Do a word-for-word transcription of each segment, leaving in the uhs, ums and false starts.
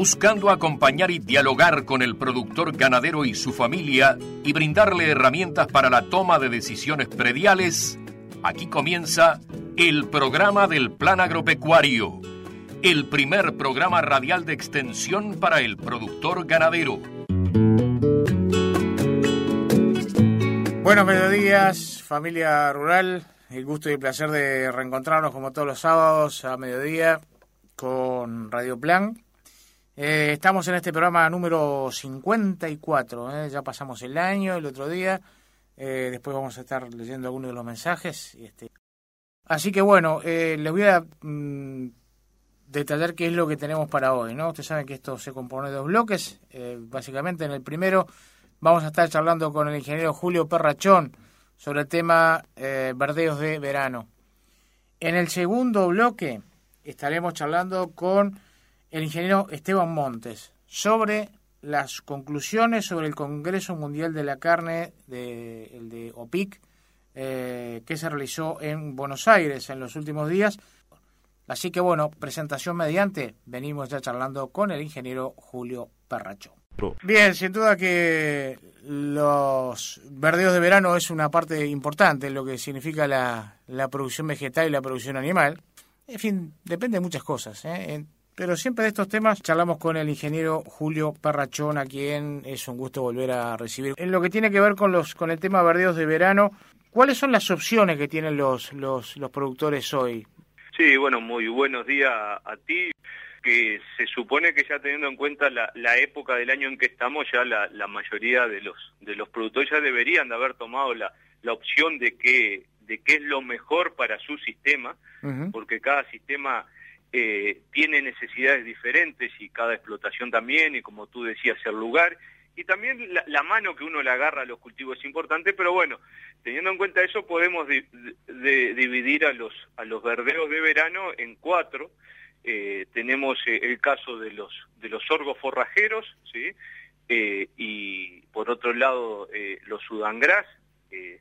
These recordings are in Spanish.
buscando acompañar y dialogar con el productor ganadero y su familia y brindarle herramientas para la toma de decisiones prediales, aquí comienza el programa del Plan Agropecuario, el primer programa radial de extensión para el productor ganadero. Buenos mediodías, familia rural. El gusto y el placer de reencontrarnos como todos los sábados a mediodía con Radio Plan. Eh, estamos en este programa número cincuenta y cuatro, ¿eh? Ya pasamos el año el otro día, eh, después vamos a estar leyendo algunos de los mensajes. Este. Así que bueno, eh, les voy a mmm, detallar qué es lo que tenemos para hoy, ¿no? Ustedes saben que esto se compone de dos bloques, eh, básicamente en el primero vamos a estar charlando con el ingeniero Julio Perrachón sobre el tema eh, verdeos de verano. En el segundo bloque estaremos charlando con el ingeniero Esteban Montes sobre las conclusiones sobre el Congreso Mundial de la Carne, de, el de O P I C, eh, que se realizó en Buenos Aires en los últimos días. Así que bueno, presentación mediante, venimos ya charlando con el ingeniero Julio Perrachón. Bien, sin duda que los verdeos de verano es una parte importante en lo que significa la, la producción vegetal y la producción animal. En fin, depende de muchas cosas, ¿eh? Pero siempre de estos temas charlamos con el ingeniero Julio Perrachón, a quien es un gusto volver a recibir. En lo que tiene que ver con los con el tema verdeos de verano, ¿cuáles son las opciones que tienen los, los, los productores hoy? Sí, bueno, muy buenos días a, a ti. Que se supone que ya teniendo en cuenta la, la época del año en que estamos, ya la, la mayoría de los de los productores ya deberían de haber tomado la, la opción de qué de qué es lo mejor para su sistema, uh-huh. Porque cada sistema eh, tiene necesidades diferentes y cada explotación también, y como tú decías, el lugar, y también la, la mano que uno le agarra a los cultivos es importante, pero bueno, teniendo en cuenta eso podemos di, de, dividir a los a los verdeos de verano en cuatro. Eh, tenemos eh, el caso de los de los sorgos forrajeros, ¿sí? Eh, y por otro lado eh, los sudangras, eh,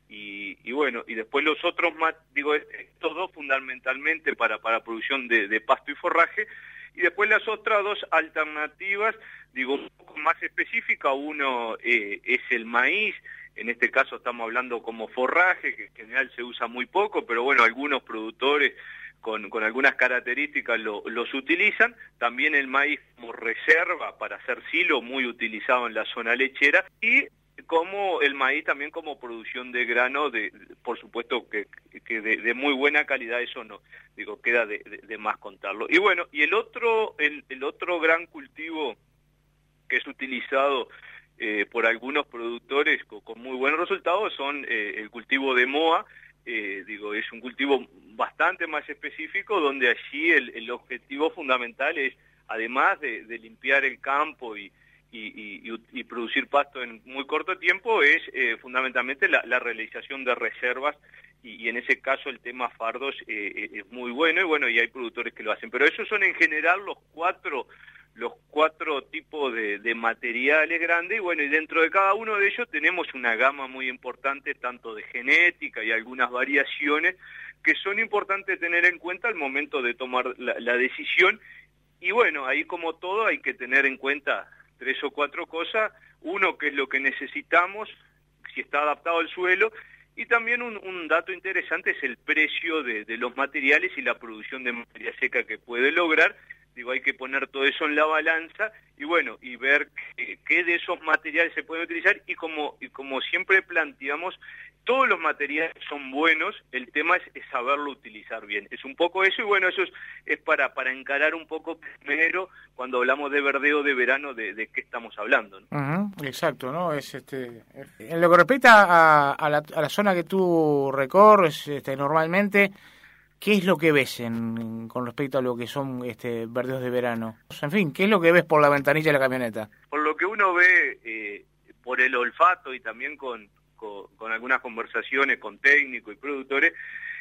y, y bueno, y después los otros más, digo, estos dos fundamentalmente para, para producción de, de pasto y forraje, y después las otras dos alternativas, digo, un poco más específica, uno eh, es el maíz. En este caso estamos hablando como forraje, que en general se usa muy poco, pero bueno, algunos productores Con, con algunas características lo, los utilizan. También el maíz como reserva para hacer silo, muy utilizado en la zona lechera, y como el maíz también como producción de grano, de, de por supuesto que, que de, de muy buena calidad, eso no, digo, queda de, de, de más contarlo. Y bueno, y el otro, el, el otro gran cultivo que es utilizado eh, por algunos productores con, con muy buenos resultados son eh, el cultivo de moa. Eh, digo, es un cultivo bastante más específico, donde allí el, el objetivo fundamental es, además de, de limpiar el campo y, y, y, y producir pasto en muy corto tiempo, es eh, fundamentalmente la, la realización de reservas, y, y en ese caso el tema fardos eh, es muy bueno, y bueno, y hay productores que lo hacen. Pero esos son en general los cuatro los cuatro tipos de, de materiales grandes, y bueno, y dentro de cada uno de ellos tenemos una gama muy importante, tanto de genética y algunas variaciones, que son importantes tener en cuenta al momento de tomar la, la decisión. Y bueno, ahí como todo hay que tener en cuenta tres o cuatro cosas. Uno, qué es lo que necesitamos, si está adaptado al suelo, y también un, un dato interesante es el precio de, de los materiales y la producción de materia seca que puede lograr. Digo, hay que poner todo eso en la balanza y bueno, y ver qué, qué de esos materiales se pueden utilizar, y como y como siempre planteamos, todos los materiales son buenos, el tema es, es saberlo utilizar bien. Es un poco eso, y bueno, eso es, es para, para encarar un poco primero, cuando hablamos de verdeo de verano, de, de qué estamos hablando, ¿no? Uh-huh, exacto, ¿no? Es este en lo que respecta a, a, la, a la zona que tú recorres este, normalmente, ¿qué es lo que ves en, con respecto a lo que son este, verdeos de verano? En fin, ¿qué es lo que ves por la ventanilla de la camioneta? Por lo que uno ve, eh, por el olfato y también con, con, con algunas conversaciones con técnicos y productores,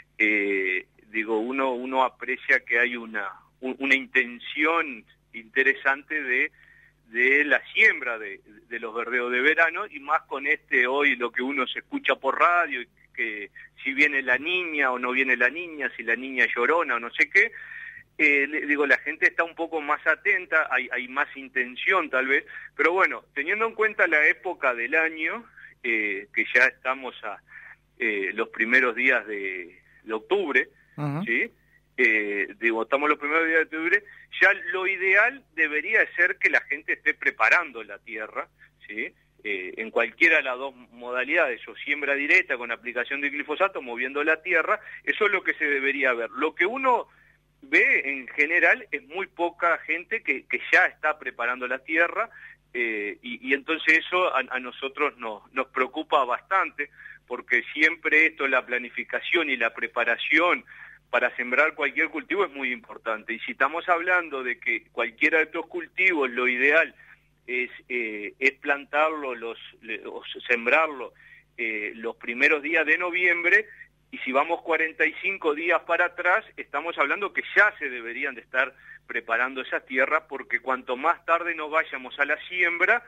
eh, digo, uno uno aprecia que hay una, un, una intención interesante de, de la siembra de, de los verdeos de verano, y más con este hoy lo que uno se escucha por radio, que si viene la niña o no viene la niña, si la niña es llorona o no sé qué, eh, digo, la gente está un poco más atenta, hay, hay más intención tal vez, pero bueno, teniendo en cuenta la época del año, eh, que ya estamos a eh, los primeros días de, de octubre, uh-huh. ¿sí? Eh, digo, estamos los primeros días de octubre, ya lo ideal debería ser que la gente esté preparando la tierra, ¿sí? Eh, en cualquiera de las dos modalidades, o siembra directa con aplicación de glifosato, moviendo la tierra, eso es lo que se debería ver. Lo que uno ve en general es muy poca gente que, que ya está preparando la tierra, eh, y, y entonces eso a, a nosotros nos, nos preocupa bastante, porque siempre esto, la planificación y la preparación para sembrar cualquier cultivo es muy importante. Y si estamos hablando de que cualquiera de estos cultivos, lo ideal es, eh, es plantarlo, los, o sembrarlo eh, los primeros días de noviembre, y si vamos cuarenta y cinco días para atrás, estamos hablando que ya se deberían de estar preparando esa tierra, porque cuanto más tarde nos vayamos a la siembra,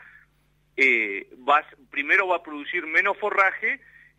eh, va, primero va a producir menos forraje,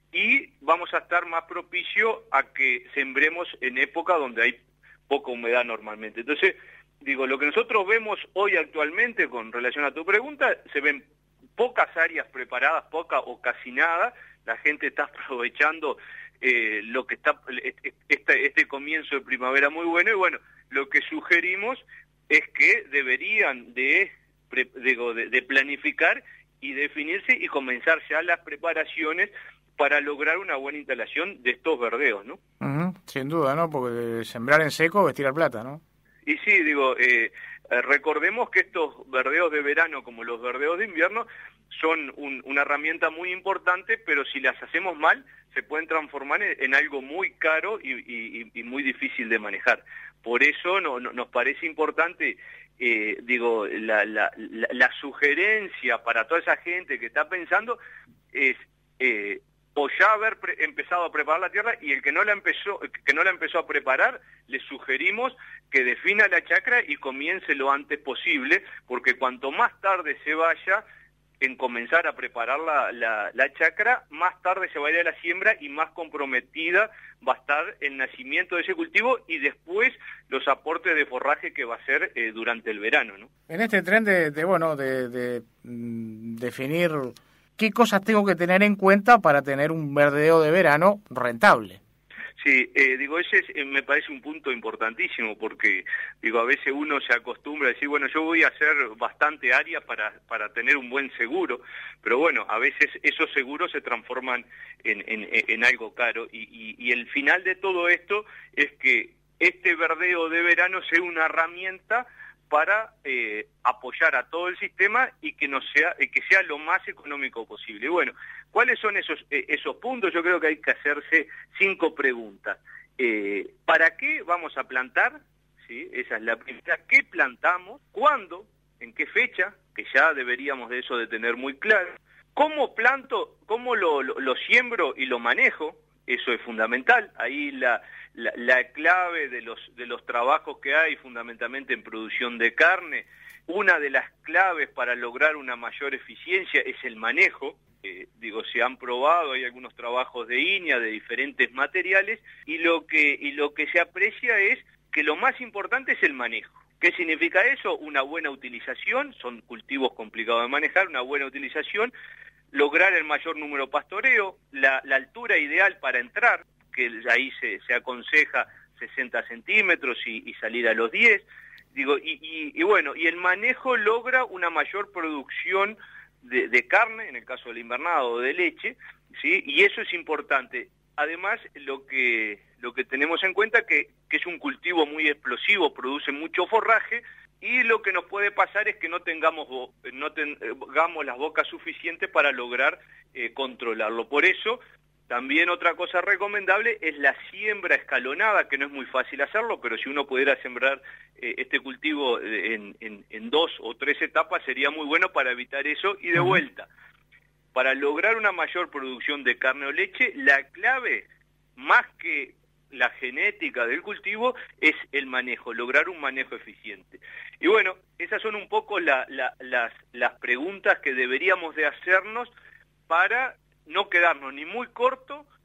y vamos a estar más propicio a que sembremos en época donde hay poca humedad normalmente. Entonces, digo, lo que nosotros vemos hoy actualmente con relación a tu pregunta, se ven pocas áreas preparadas, poca o casi nada. La gente está aprovechando eh, lo que está este, este comienzo de primavera muy bueno, y bueno, lo que sugerimos es que deberían de, digo, de, de planificar y definirse y comenzar ya las preparaciones para lograr una buena instalación de estos verdeos, ¿no? Uh-huh, sin duda, ¿no? Porque sembrar en seco es tirar plata, ¿no? Y sí, digo, eh, recordemos que estos verdeos de verano, como los verdeos de invierno, son un, una herramienta muy importante, pero si las hacemos mal, se pueden transformar en, en algo muy caro y, y, y muy difícil de manejar. Por eso no, no, nos parece importante, eh, digo, la, la, la, la sugerencia para toda esa gente que está pensando es... Eh, o ya haber pre- empezado a preparar la tierra, y el que no la empezó que no la empezó a preparar, le sugerimos que defina la chacra y comience lo antes posible, porque cuanto más tarde se vaya en comenzar a preparar la, la, la chacra, más tarde se va a ir a la siembra y más comprometida va a estar el nacimiento de ese cultivo y después los aportes de forraje que va a ser eh, durante el verano, ¿no? En este tren de, de bueno, de, de mm, definir... ¿Qué cosas tengo que tener en cuenta para tener un verdeo de verano rentable? Sí, eh, digo, ese es, eh, me parece un punto importantísimo, porque digo, a veces uno se acostumbra a decir, bueno, yo voy a hacer bastante área para, para tener un buen seguro, pero bueno, a veces esos seguros se transforman en, en, en algo caro, y, y, y el final de todo esto es que este verdeo de verano sea una herramienta para eh, apoyar a todo el sistema y que no sea eh, que sea lo más económico posible. Y bueno, ¿cuáles son esos eh, esos puntos? Yo creo que hay que hacerse cinco preguntas. Eh, ¿Para qué vamos a plantar? ¿Sí? Esa es la primera. ¿Qué plantamos? ¿Cuándo? ¿En qué fecha? Que ya deberíamos de eso de tener muy claro. ¿Cómo planto? ¿Cómo lo, lo, lo siembro y lo manejo? Eso es fundamental. Ahí la La, la clave de los de los trabajos que hay fundamentalmente en producción de carne, una de las claves para lograr una mayor eficiencia es el manejo. Eh, digo, se han probado, hay algunos trabajos de I N I A de diferentes materiales, y lo que y lo que se aprecia es que lo más importante es el manejo. ¿Qué significa eso? Una buena utilización, son cultivos complicados de manejar, una buena utilización, lograr el mayor número de pastoreo, la, la altura ideal para entrar, que ahí se, se aconseja sesenta centímetros y, y salir a los diez, digo, y, y, y bueno, y el manejo logra una mayor producción de, de carne, en el caso del invernado, o de leche, ¿sí? Y eso es importante. Además, lo que lo que tenemos en cuenta que, que es un cultivo muy explosivo, produce mucho forraje, y lo que nos puede pasar es que no tengamos no tengamos las bocas suficientes para lograr eh, controlarlo. Por eso, también otra cosa recomendable es la siembra escalonada, que no es muy fácil hacerlo, pero si uno pudiera sembrar eh, este cultivo en, en, en dos o tres etapas sería muy bueno para evitar eso. Y de vuelta, para lograr una mayor producción de carne o leche, la clave, más que la genética del cultivo, es el manejo, lograr un manejo eficiente. Y bueno, esas son un poco la, la, las, las preguntas que deberíamos de hacernos para no quedarnos ni muy corto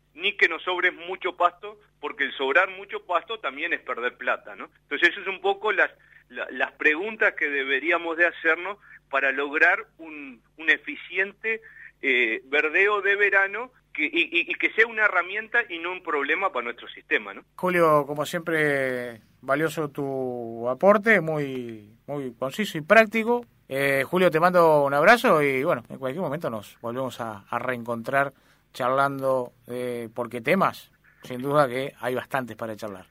ni que nos sobre mucho pasto, porque el sobrar mucho pasto también es perder plata, ¿no? Entonces eso es un poco las, la, las preguntas que deberíamos de hacernos para lograr un, un eficiente eh, verdeo de verano que, y, y, y que sea una herramienta y no un problema para nuestro sistema, ¿no? Julio, como siempre, valioso tu aporte, muy, muy conciso y práctico. Eh, Julio, te mando un abrazo y bueno, en cualquier momento nos volvemos a, a reencontrar charlando, eh, porque temas, sin duda que hay bastantes para charlar.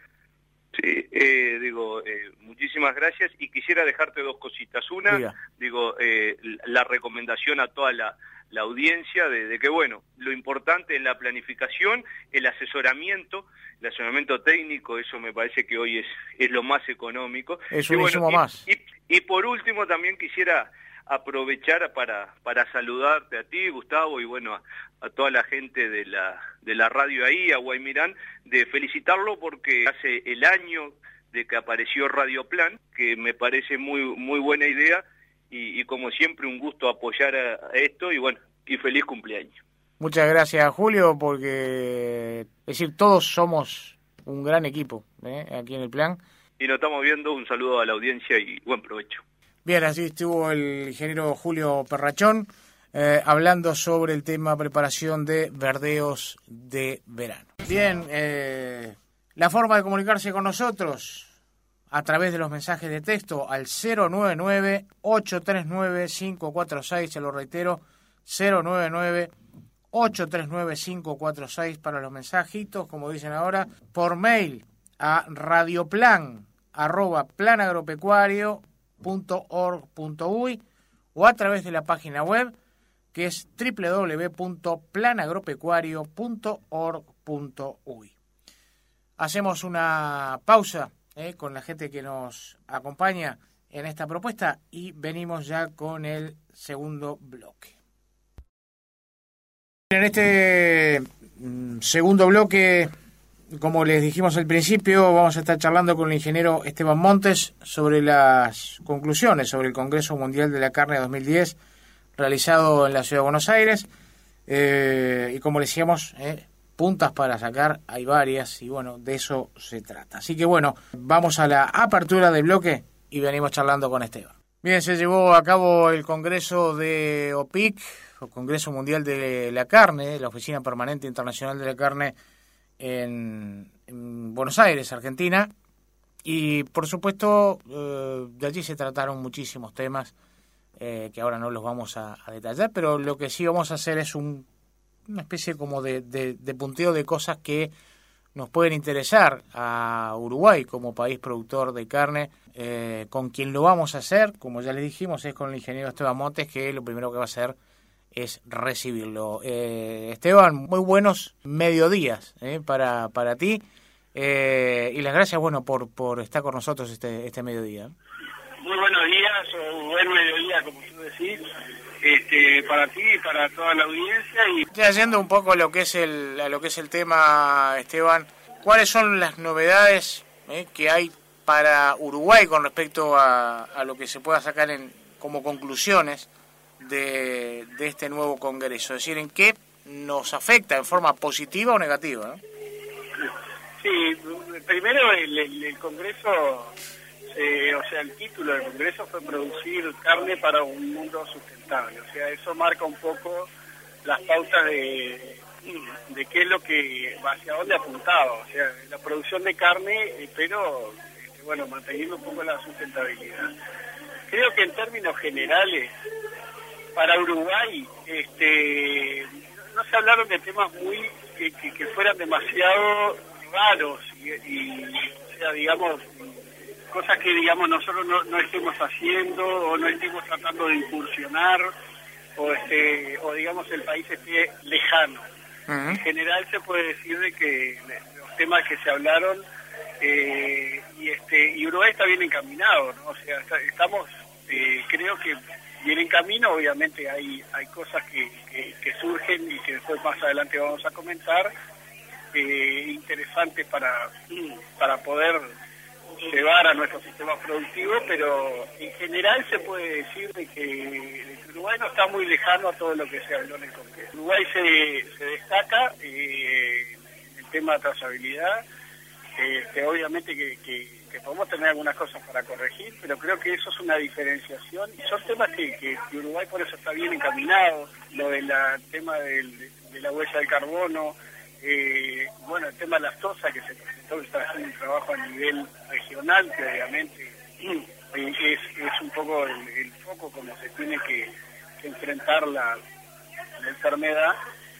Sí, eh, digo, eh, muchísimas gracias y quisiera dejarte dos cositas. Una, Diga. digo, eh, la recomendación a toda la, la audiencia de, de que, bueno, lo importante es la planificación, el asesoramiento, el asesoramiento técnico, eso me parece que hoy es, es lo más económico. Es un insumo bueno, más. Y, y, y por último también quisiera aprovechar para para saludarte a ti, Gustavo, y bueno, a, a toda la gente de la de la radio ahí, a Guaymirán, de felicitarlo porque hace el año de que apareció Radio Plan, que me parece muy muy buena idea, y, y como siempre un gusto apoyar a, a esto, y bueno, y feliz cumpleaños. Muchas gracias, Julio, porque, es decir, todos somos un gran equipo, ¿eh? Aquí en el Plan. Y nos estamos viendo, un saludo a la audiencia y buen provecho. Bien, así estuvo el ingeniero Julio Perrachón eh, hablando sobre el tema preparación de verdeos de verano. Bien, eh, la forma de comunicarse con nosotros a través de los mensajes de texto al cero nueve nueve, ocho tres nueve, cinco cuatro seis, se lo reitero, cero nueve nueve, ocho tres nueve, cinco cuatro seis para los mensajitos, como dicen ahora, por mail a radioplan, arroba planagropecuario, punto org punto uy o a través de la página web que es doble u doble u doble u punto plan agropecuario punto org punto uy. Hacemos una pausa eh, con la gente que nos acompaña en esta propuesta y venimos ya con el segundo bloque. En este mm, segundo bloque, como les dijimos al principio, vamos a estar charlando con el ingeniero Esteban Montes sobre las conclusiones sobre el Congreso Mundial de la Carne dos mil diez realizado en la Ciudad de Buenos Aires. Eh, y como les decíamos, eh, puntas para sacar hay varias y bueno, de eso se trata. Así que bueno, vamos a la apertura del bloque y venimos charlando con Esteban. Bien, se llevó a cabo el Congreso de O P I C, o Congreso Mundial de la Carne, la Oficina Permanente Internacional de la Carne, En, en Buenos Aires, Argentina, y por supuesto eh, de allí se trataron muchísimos temas eh, que ahora no los vamos a, a detallar, pero lo que sí vamos a hacer es un, una especie como de, de, de punteo de cosas que nos pueden interesar a Uruguay como país productor de carne. Eh, con quien lo vamos a hacer, como ya les dijimos, es con el ingeniero Esteban Montes, que lo primero que va a hacer es recibirlo. Eh, Esteban, muy buenos mediodías eh, para para ti eh, y las gracias, bueno, por por estar con nosotros este este mediodía. Muy buenos días o buen mediodía, como tú decís, este, para ti y para toda la audiencia. Y estoy haciendo un poco lo que es el a lo que es el tema, Esteban. ¿Cuáles son las novedades eh, que hay para Uruguay con respecto a, a lo que se pueda sacar en como conclusiones De, de este nuevo Congreso? Es decir, ¿en qué nos afecta en forma positiva o negativa, ¿no? Sí, primero el, el, el Congreso, eh, o sea, el título del Congreso fue producir carne para un mundo sustentable. O sea, eso marca un poco las pautas de, de qué es lo que, hacia dónde apuntaba. O sea, la producción de carne, pero, este, bueno, manteniendo un poco la sustentabilidad. Creo que en términos generales, para Uruguay, este, no se hablaron de temas muy que, que, que fueran demasiado raros y, y, o sea, digamos, cosas que, digamos, nosotros no, no estemos haciendo o no estemos tratando de incursionar o, este, o digamos, el país esté lejano. Uh-huh. En general se puede decir de que los temas que se hablaron eh, y, este, y Uruguay está bien encaminado, ¿no? O sea, está, estamos, eh, creo que bien en camino. Obviamente hay hay cosas que, que, que surgen y que después más adelante vamos a comentar, eh, interesantes para para poder llevar a nuestro sistema productivo, pero en general se puede decir de que Uruguay no está muy lejano a todo lo que se habló en el Congreso. Uruguay se, se destaca eh, en el tema de trazabilidad, eh, que obviamente que, que, que podemos tener algunas cosas para corregir, pero creo que eso es una diferenciación y son temas que, que, que Uruguay por eso está bien encaminado, lo del tema del, de la huella del carbono. Eh, bueno, el tema de la lactosa que se presentó, que está haciendo un trabajo a nivel regional, que obviamente eh, es, es un poco el, el foco como se tiene que, que enfrentar la, la enfermedad,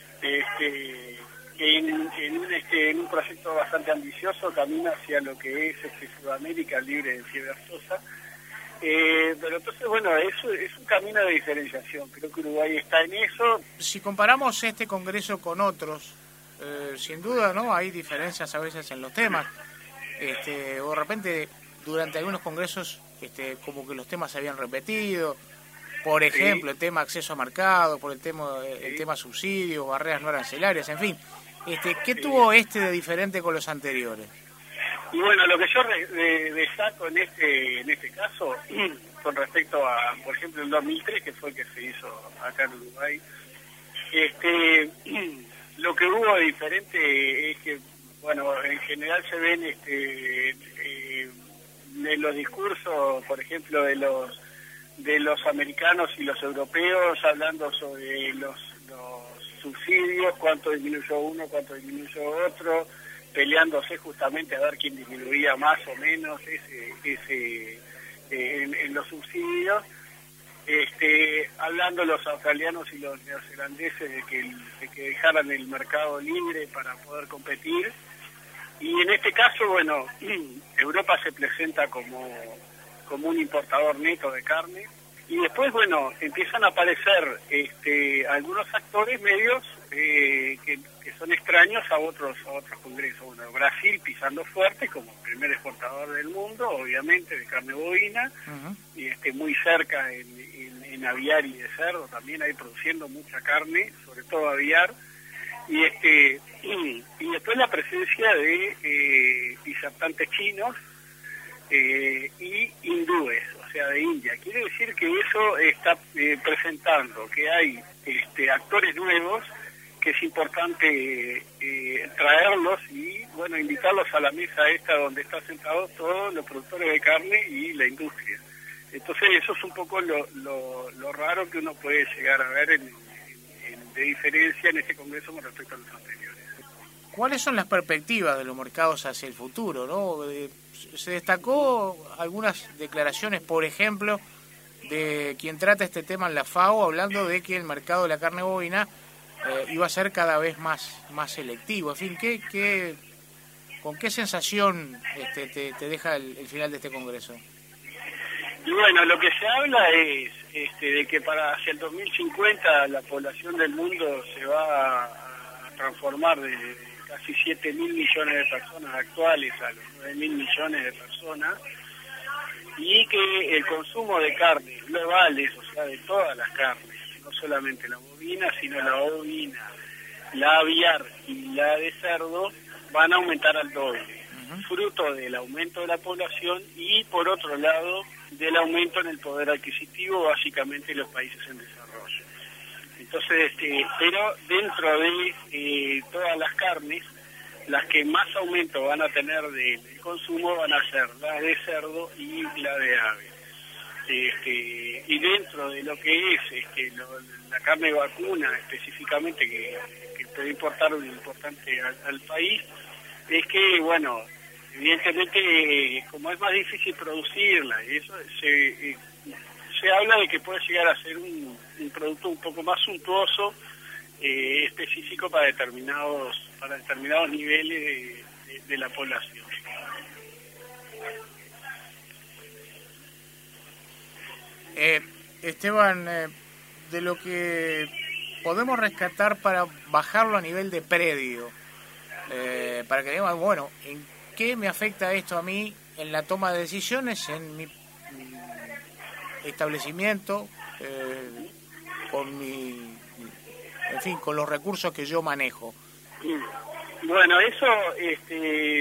este, en, en, un, este, en un proyecto bastante ambicioso camina hacia lo que es este, Sudamérica libre de fiebre aftosa. Eh, pero entonces, bueno, eso es un camino de diferenciación, creo que Uruguay está en eso. Si comparamos este congreso con otros, Eh, sin duda, ¿no? Hay diferencias a veces en los temas. Este, o de repente, durante algunos congresos, este, como que los temas se habían repetido. Por ejemplo, sí. El tema acceso a mercado, por el tema, sí. el tema subsidios, barreras no arancelarias, en fin. Este, ¿Qué sí. tuvo este de diferente con los anteriores? Y bueno, lo que yo destaco en este en este caso, con respecto a, por ejemplo, el dos mil tres, que fue el que se hizo acá en Uruguay, este... lo que hubo de diferente es que, bueno, en general se ven este, eh, en los discursos, por ejemplo, de los de los americanos y los europeos, hablando sobre los, los subsidios, cuánto disminuyó uno, cuánto disminuyó otro, peleándose justamente a ver quién disminuía más o menos ese, ese eh, en, en los subsidios. Este, hablando los australianos y los neozelandeses de que, de que dejaran el mercado libre para poder competir, y en este caso, bueno, Europa se presenta como, como un importador neto de carne, y después, bueno, empiezan a aparecer este, algunos actores medios eh, que, que son extraños a otros a otros congresos. Bueno, Brasil pisando fuerte como primer exportador del mundo, obviamente, de carne bovina, uh-huh. y este, muy cerca en, en, en aviar y de cerdo, también ahí produciendo mucha carne, sobre todo aviar, y este y, y después la presencia de eh, disertantes chinos eh, y hindúes, o sea, de India. Quiere decir que eso está eh, presentando que hay este, actores nuevos, que es importante eh, traerlos y, bueno, invitarlos a la mesa esta donde están sentados todos los productores de carne y la industria. Entonces eso es un poco lo, lo, lo raro que uno puede llegar a ver en, en, en, de diferencia en este congreso con respecto a los anteriores. ¿Cuáles son las perspectivas de los mercados hacia el futuro, no? Se destacó algunas declaraciones, por ejemplo, de quien trata este tema en la FAO, hablando de que el mercado de la carne bovina eh, iba a ser cada vez más más selectivo. En fin, ¿qué, qué, ¿con qué sensación este, te, te deja el, el final de este congreso? Y bueno, lo que se habla es este, de que para hacia el dos mil cincuenta la población del mundo se va a transformar de casi siete mil millones de personas actuales a los nueve mil millones de personas, y que el consumo de carnes globales, o sea, de todas las carnes, no solamente la bovina, sino la ovina, la aviar y la de cerdo, van a aumentar al doble, uh-huh. fruto del aumento de la población y, por otro lado, del aumento en el poder adquisitivo, básicamente en los países en desarrollo. Entonces, este, pero dentro de eh, todas las carnes, las que más aumento van a tener de, de consumo van a ser la de cerdo y la de ave. Este, y dentro de lo que es este, lo, la carne vacuna específicamente, que, que puede importar un importante al, al país, es que, bueno, evidentemente, eh, como es más difícil producirla, y eso se... Eh, se habla de que puede llegar a ser un, un producto un poco más suntuoso, eh, específico para determinados para determinados niveles de, de, de la población. Eh, Esteban, eh, de lo que podemos rescatar para bajarlo a nivel de predio, eh, para que digamos, bueno, ¿en qué me afecta esto a mí en la toma de decisiones, en mi establecimiento, eh, con mi, en fin, con los recursos que yo manejo? Bueno, eso este,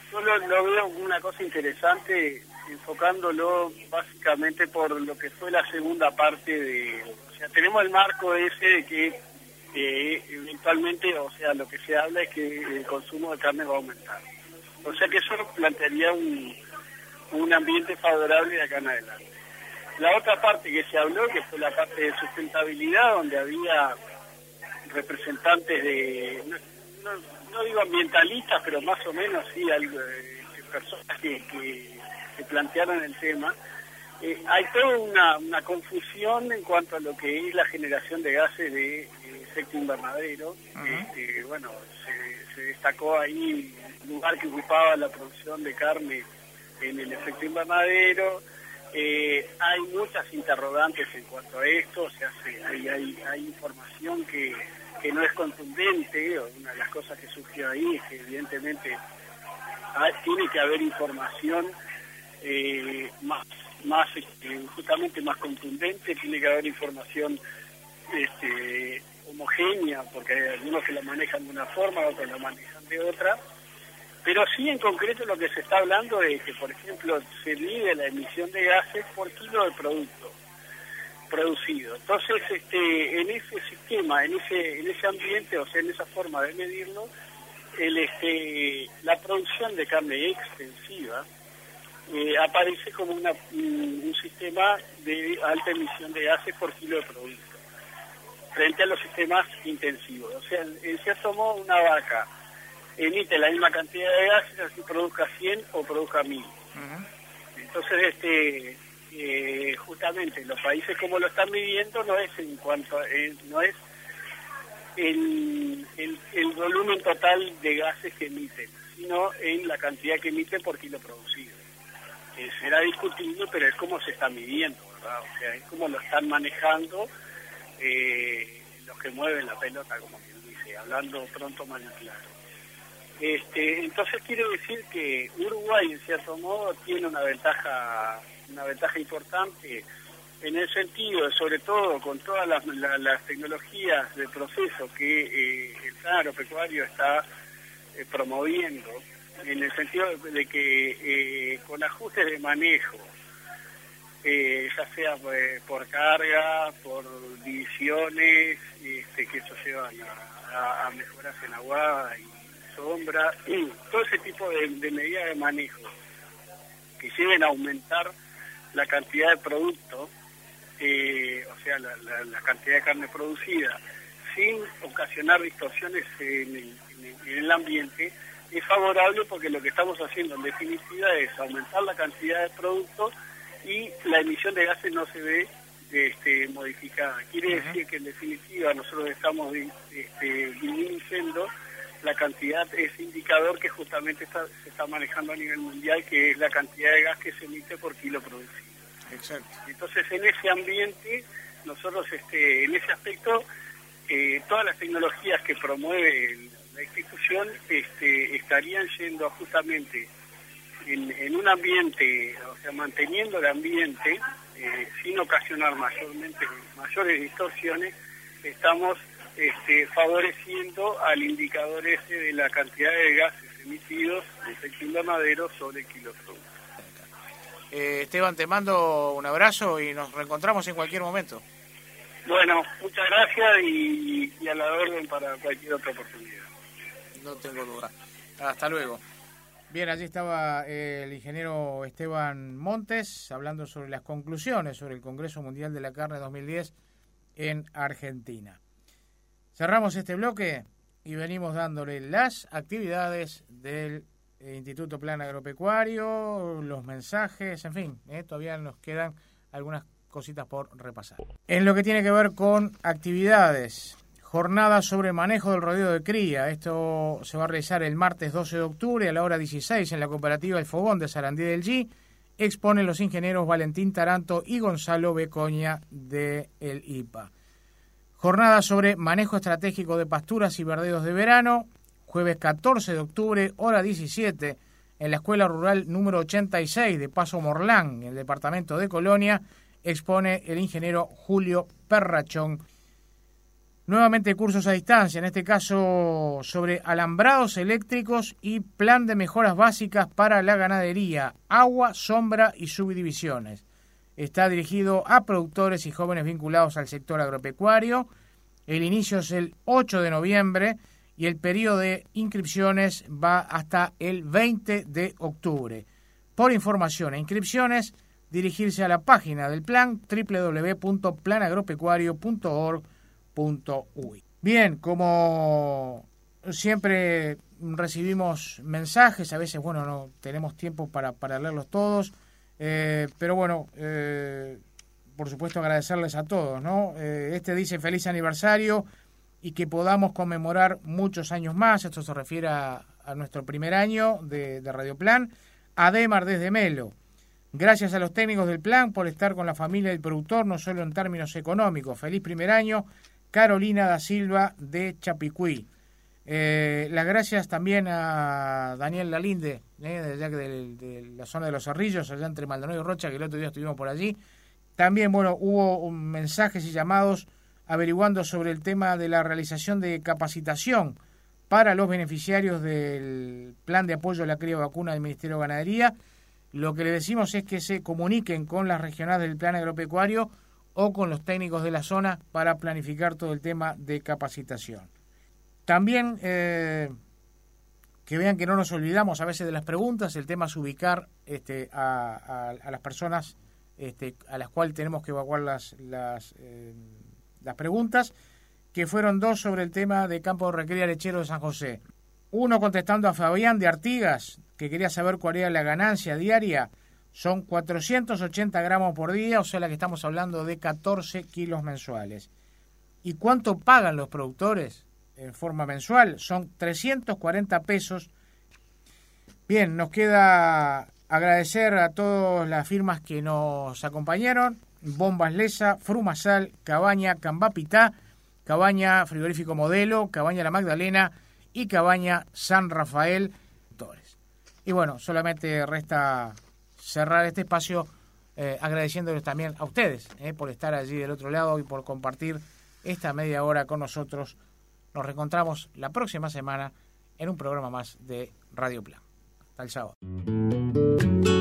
yo lo, lo veo como una cosa interesante, enfocándolo básicamente por lo que fue la segunda parte de... O sea, tenemos el marco ese de que eh, eventualmente, o sea, lo que se habla es que el consumo de carne va a aumentar. O sea que eso plantearía un, un ambiente favorable de acá en adelante. La otra parte que se habló, que fue la parte de sustentabilidad, donde había representantes de... No, no, no digo ambientalistas, pero más o menos sí, algo, eh, personas que, que, que plantearon el tema. Eh, hay toda una, una confusión en cuanto a lo que es la generación de gases de eh, efecto invernadero. Uh-huh. Este, bueno, se, se destacó ahí el lugar que ocupaba la producción de carne en el efecto invernadero. Eh, hay muchas interrogantes en cuanto a esto, o sea, se, hay, hay, hay información que, que no es contundente. Una de las cosas que surgió ahí es que evidentemente hay, tiene que haber información eh, más más este, justamente más contundente, tiene que haber información este, homogénea, porque hay algunos que la manejan de una forma, otros la manejan de otra, pero sí en concreto lo que se está hablando es que, por ejemplo, se mide la emisión de gases por kilo de producto producido. Entonces, este, en ese sistema, en ese en ese ambiente, o sea, en esa forma de medirlo, el este la producción de carne extensiva Eh, aparece como una, un, un sistema de alta emisión de gases por kilo de producto, frente a los sistemas intensivos. O sea, en cierto modo, una vaca emite la misma cantidad de gases, así produzca cien o produzca mil. Uh-huh. Entonces, este eh, justamente los países como lo están midiendo no es en cuanto a, eh, no es el, el, el volumen total de gases que emiten, sino en la cantidad que emiten por kilo producido. Eh, será discutible, pero es como se está midiendo, ¿verdad? O sea, es como lo están manejando eh, los que mueven la pelota, como quien dice, hablando pronto, mal y claro. Este, entonces quiere decir que Uruguay, en cierto modo, tiene una ventaja, una ventaja importante en el sentido, sobre todo con todas las, la, las tecnologías de proceso que eh, el plan agropecuario está eh, promoviendo, en el sentido de que eh, con ajustes de manejo, eh, ya sea eh, por carga, por divisiones, este, que eso lleva a, a, a mejoras en agua y sombra, y todo ese tipo de, de medidas de manejo que lleven a aumentar la cantidad de producto, eh, o sea, la, la, la cantidad de carne producida, sin ocasionar distorsiones en el, en el, en el ambiente, es favorable porque lo que estamos haciendo en definitiva es aumentar la cantidad de productos y la emisión de gases no se ve este, modificada. Quiere uh-huh. decir que en definitiva nosotros estamos este, disminuyendo la cantidad, ese indicador que justamente está, se está manejando a nivel mundial, que es la cantidad de gas que se emite por kilo producido. Exacto. Entonces, en ese ambiente, nosotros, este, en ese aspecto, eh, todas las tecnologías que promueve el, la institución este, estarían yendo justamente en, en un ambiente, o sea, manteniendo el ambiente, eh, sin ocasionar mayormente mayores distorsiones, estamos este, favoreciendo al indicador ese de la cantidad de gases emitidos de efecto invernadero sobre el kilo de producto. Eh, Esteban, te mando un abrazo y nos reencontramos en cualquier momento. Bueno, muchas gracias y, y a la orden para cualquier otra oportunidad. No tengo duda. Hasta luego. Bien, allí estaba el ingeniero Esteban Montes hablando sobre las conclusiones sobre el Congreso Mundial de la Carne dos mil diez en Argentina. Cerramos este bloque y venimos dándole las actividades del Instituto Plan Agropecuario, los mensajes, en fin, eh, todavía nos quedan algunas cositas por repasar. En lo que tiene que ver con actividades, jornada sobre manejo del rodeo de cría. Esto se va a realizar el martes doce de octubre a la hora dieciséis en la cooperativa El Fogón de Sarandí del G. Exponen los ingenieros Valentín Taranto y Gonzalo Becoña de el I P A. Jornada sobre manejo estratégico de pasturas y verdeos de verano, jueves catorce de octubre, hora diecisiete, en la Escuela Rural número ochenta y seis de Paso Morlán, en el departamento de Colonia, expone el ingeniero Julio Perrachón Nuevamente cursos a distancia, en este caso sobre alambrados eléctricos y plan de mejoras básicas para la ganadería, agua, sombra y subdivisiones. Está dirigido a productores y jóvenes vinculados al sector agropecuario. El inicio es el ocho de noviembre y el periodo de inscripciones va hasta el veinte de octubre. Por información e inscripciones, dirigirse a la página del plan doble u doble u doble u punto plan agropecuario punto org punto uy. Bien, como siempre recibimos mensajes, a veces, bueno, no tenemos tiempo para, para leerlos todos, eh, pero bueno, eh, por supuesto agradecerles a todos, ¿no? Eh, este dice feliz aniversario y que podamos conmemorar muchos años más, esto se refiere a, a nuestro primer año de, de Radio Plan. Ademar desde Melo. Gracias a los técnicos del plan por estar con la familia del productor, no solo en términos económicos. Feliz primer año. Carolina da Silva de Chapicuí. Eh, las gracias también a Daniel Lalinde, eh, de, allá de, de la zona de Los Cerrillos, allá entre Maldonado y Rocha, que el otro día estuvimos por allí. También, bueno, hubo mensajes y llamados averiguando sobre el tema de la realización de capacitación para los beneficiarios del plan de apoyo a la cría vacuna del Ministerio de Ganadería. Lo que le decimos es que se comuniquen con las regionales del plan agropecuario o con los técnicos de la zona para planificar todo el tema de capacitación. También eh, que vean que no nos olvidamos a veces de las preguntas, el tema es ubicar este, a, a, a las personas este, a las cuales tenemos que evacuar las, las, eh, las preguntas, que fueron dos sobre el tema de Campo de Recría Lechero de San José. Uno contestando a Fabián de Artigas, que quería saber cuál era la ganancia diaria. Son cuatrocientos ochenta gramos por día, o sea, la que estamos hablando de catorce kilos mensuales. ¿Y cuánto pagan los productores en forma mensual? Son trescientos cuarenta pesos. Bien, nos queda agradecer a todas las firmas que nos acompañaron. Bombas Lesa, Frumasal, Cabaña Cambapitá, Cabaña Frigorífico Modelo, Cabaña La Magdalena y Cabaña San Rafael Torres. Y bueno, solamente resta cerrar este espacio eh, agradeciéndoles también a ustedes eh, por estar allí del otro lado y por compartir esta media hora con nosotros. Nos reencontramos la próxima semana en un programa más de Radio Plan. Hasta el sábado.